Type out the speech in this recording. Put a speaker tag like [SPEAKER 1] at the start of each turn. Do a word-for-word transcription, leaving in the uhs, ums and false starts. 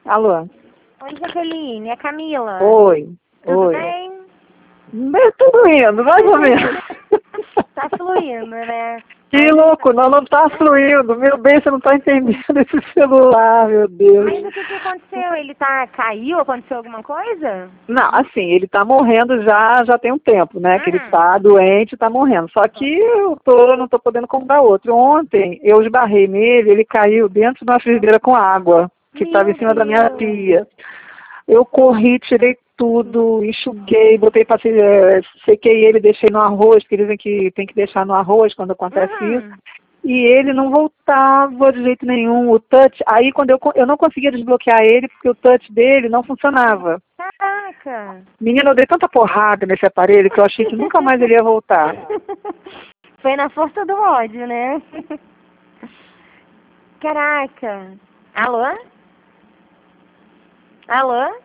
[SPEAKER 1] Alô?
[SPEAKER 2] Oi, Jaqueline, é Camila.
[SPEAKER 1] Oi.
[SPEAKER 2] Tudo
[SPEAKER 1] Oi.
[SPEAKER 2] bem?
[SPEAKER 1] Bem, tudo indo, mais ou menos.
[SPEAKER 2] Tá fluindo, né?
[SPEAKER 1] Que
[SPEAKER 2] Ainda
[SPEAKER 1] louco, não, não tá fluindo. Meu bem, você não tá entendendo esse celular, meu Deus.
[SPEAKER 2] Mas o que que aconteceu? Ele tá... caiu? Aconteceu alguma coisa?
[SPEAKER 1] Não, assim, ele tá morrendo já, já tem um tempo, né? Que ele
[SPEAKER 2] Hum.
[SPEAKER 1] tá doente, tá morrendo. Só que eu tô, não tô podendo comprar outro. Ontem eu esbarrei nele, ele caiu dentro de uma frigideira com água, que estava em
[SPEAKER 2] Meu
[SPEAKER 1] cima da minha
[SPEAKER 2] Deus.
[SPEAKER 1] pia. Eu corri, tirei tudo, enxuguei, botei para sequei ele, deixei no arroz, que dizem que tem que deixar no arroz quando acontece isso.
[SPEAKER 2] Uhum.
[SPEAKER 1] E ele não voltava de jeito nenhum, o touch, aí quando eu, eu não conseguia desbloquear ele, porque o touch dele não funcionava.
[SPEAKER 2] Caraca.
[SPEAKER 1] Menina, eu dei tanta porrada nesse aparelho que eu achei que nunca mais ele ia voltar.
[SPEAKER 2] Foi na força do ódio, né? Caraca. Alô? Alô?